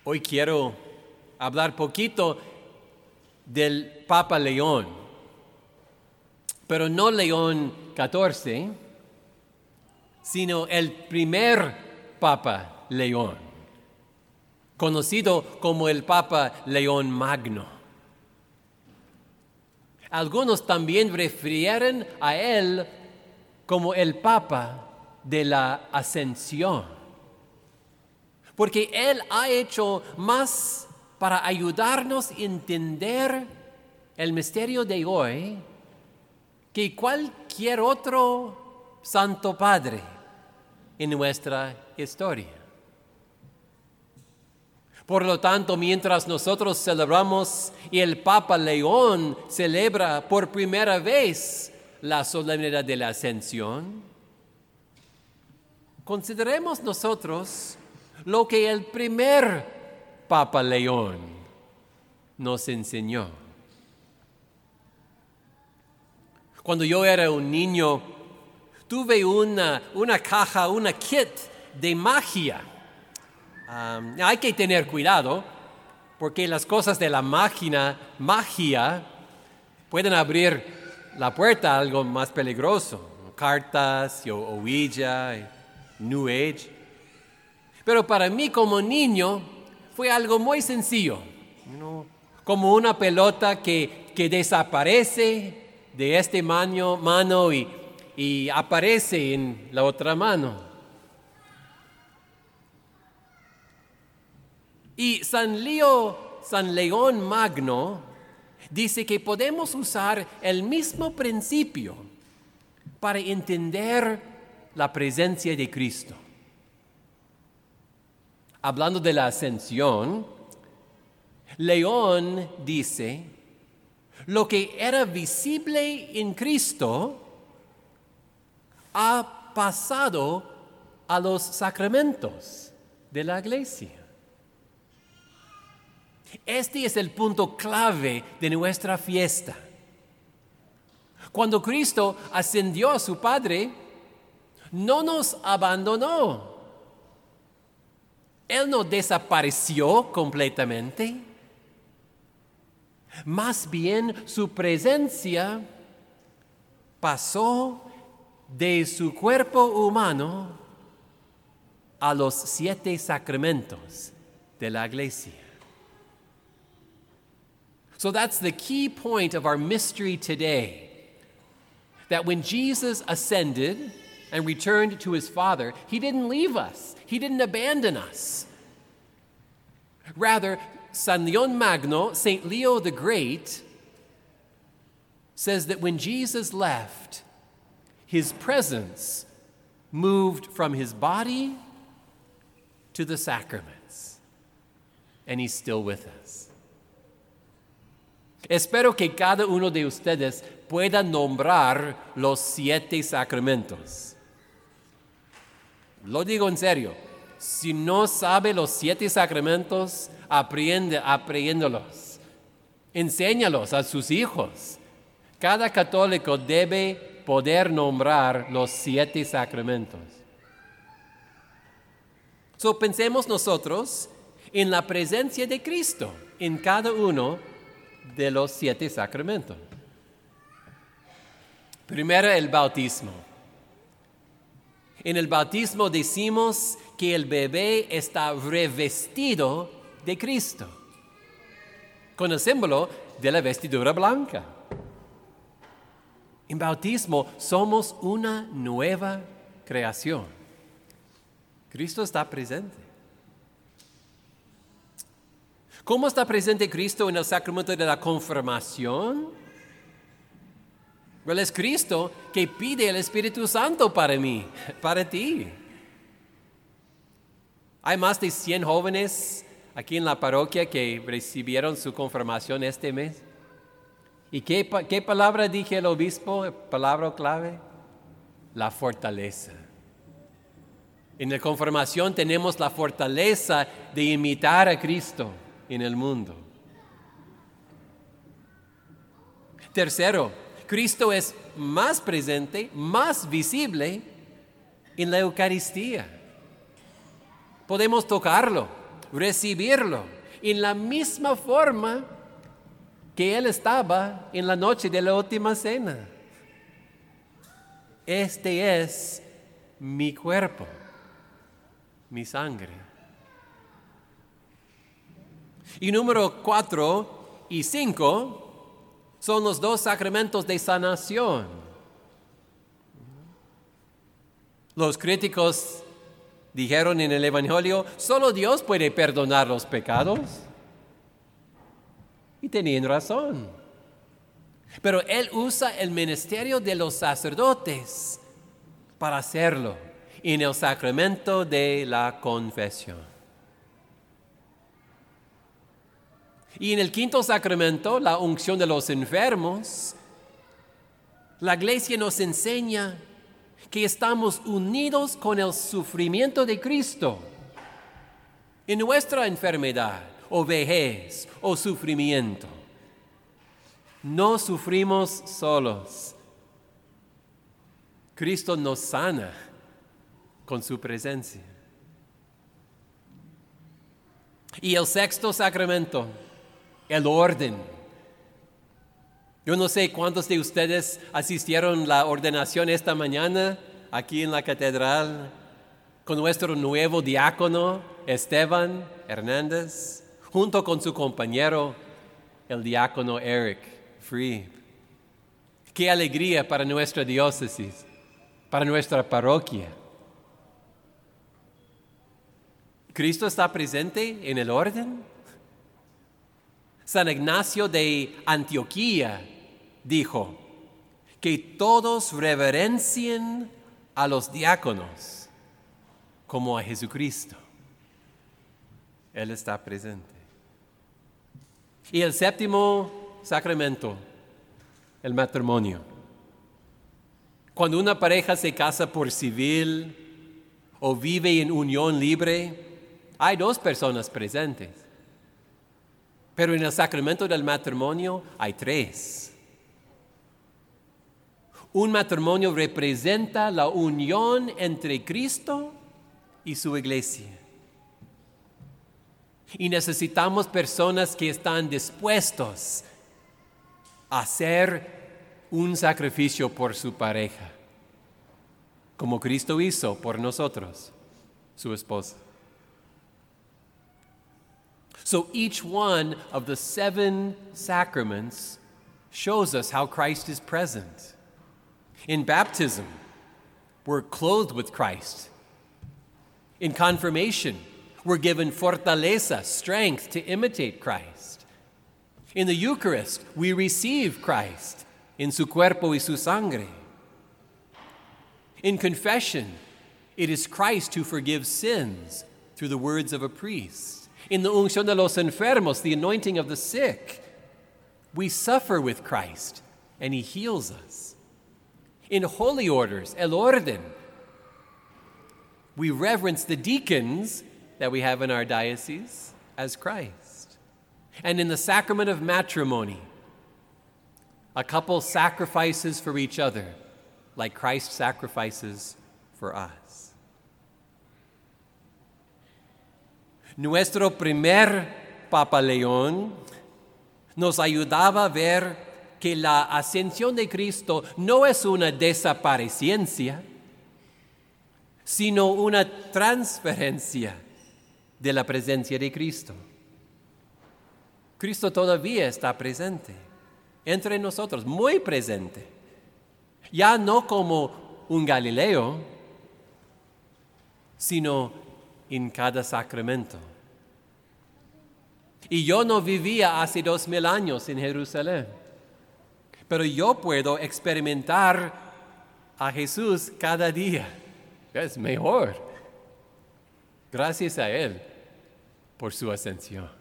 Hoy quiero hablar poquito del Papa León, pero no León XIV, sino el primer Papa León, conocido como el Papa León Magno. Algunos también refieren a él como el Papa de la Ascensión, porque él ha hecho más para ayudarnos a entender el misterio de hoy que cualquier otro Santo Padre en nuestra historia. Por lo tanto, mientras nosotros celebramos y el Papa León celebra por primera vez la solemnidad de la Ascensión, consideremos nosotros lo que el primer Papa León nos enseñó. Cuando yo era un niño, tuve una caja, una kit de magia. Hay que tener cuidado, porque las cosas de la magia pueden abrir la puerta a algo más peligroso. Cartas, Ouija, New Age. Pero para mí como niño fue algo muy sencillo, como una pelota que desaparece de este mano y aparece en la otra mano. Y San León Magno dice que podemos usar el mismo principio para entender la presencia de Cristo. Hablando de la ascensión, León dice, lo que era visible en Cristo ha pasado a los sacramentos de la Iglesia. Este es el punto clave de nuestra fiesta. Cuando Cristo ascendió a su Padre, no nos abandonó. Él no desapareció completamente. Más bien su presencia pasó de su cuerpo humano a los 7 sacramentos de la Iglesia. So that's the key point of our mystery today. That when Jesus ascended and returned to his Father, he didn't leave us. He didn't abandon us. Rather, San León Magno, St. Leo the Great, says that when Jesus left, his presence moved from his body to the sacraments, and he's still with us. Espero que cada uno de ustedes pueda nombrar los 7 sacramentos. Lo digo en serio. Si no sabe los 7 sacramentos, apréndelos. Enséñalos a sus hijos. Cada católico debe poder nombrar los 7 sacramentos. So, pensemos nosotros en la presencia de Cristo en cada uno de los 7 sacramentos. Primero, el bautismo. En el bautismo decimos que el bebé está revestido de Cristo, con el símbolo de la vestidura blanca. En bautismo somos una nueva creación. Cristo está presente. ¿Cómo está presente Cristo en el sacramento de la confirmación? Well, es Cristo que pide el Espíritu Santo para mí, para ti. Hay más de 100 jóvenes aquí en la parroquia que recibieron su confirmación este mes. ¿Y qué palabra dije el obispo? ¿Palabra clave? La fortaleza. En la confirmación tenemos la fortaleza de imitar a Cristo en el mundo. Tercero, Cristo es más presente, más visible en la Eucaristía. Podemos tocarlo, recibirlo en la misma forma que Él estaba en la noche de la última cena. Este es mi cuerpo, mi sangre. Y número 4 y 5 son los dos sacramentos de sanación. Los críticos dijeron en el Evangelio, solo Dios puede perdonar los pecados. Y tenían razón. Pero Él usa el ministerio de los sacerdotes para hacerlo en el sacramento de la confesión. Y en el quinto sacramento, la unción de los enfermos, la Iglesia nos enseña que estamos unidos con el sufrimiento de Cristo en nuestra enfermedad o vejez o sufrimiento. No sufrimos solos. Cristo nos sana con su presencia. Y el sexto sacramento, el orden. Yo no sé cuántos de ustedes asistieron a la ordenación esta mañana aquí en la catedral con nuestro nuevo diácono Esteban Hernández, junto con su compañero, el diácono Eric Free. Qué alegría para nuestra diócesis, para nuestra parroquia. ¿Cristo está presente en el orden? San Ignacio de Antioquía dijo que todos reverencien a los diáconos como a Jesucristo. Él está presente. Y el séptimo sacramento, el matrimonio. Cuando una pareja se casa por civil o vive en unión libre, hay dos personas presentes. Pero en el sacramento del matrimonio hay tres. Un matrimonio representa la unión entre Cristo y su iglesia. Y necesitamos personas que están dispuestos a hacer un sacrificio por su pareja, como Cristo hizo por nosotros, su esposa. So each one of the 7 sacraments shows us how Christ is present. In baptism, we're clothed with Christ. In confirmation, we're given fortaleza, strength to imitate Christ. In the Eucharist, we receive Christ in su cuerpo y su sangre. In confession, it is Christ who forgives sins through the words of a priest. In the unción de los enfermos, the anointing of the sick, we suffer with Christ and He heals us. In holy orders, el orden, we reverence the deacons that we have in our diocese as Christ. And in the sacrament of matrimony, a couple sacrifices for each other like Christ sacrifices for us. Nuestro primer Papa León nos ayudaba a ver que la ascensión de Cristo no es una desaparecencia, sino una transferencia de la presencia de Cristo. Cristo todavía está presente entre nosotros, muy presente. Ya no como un Galileo, sino en cada sacramento. Y yo no vivía hace 2000 años en Jerusalén, pero yo puedo experimentar a Jesús cada día. Es mejor. Gracias a Él por su ascensión.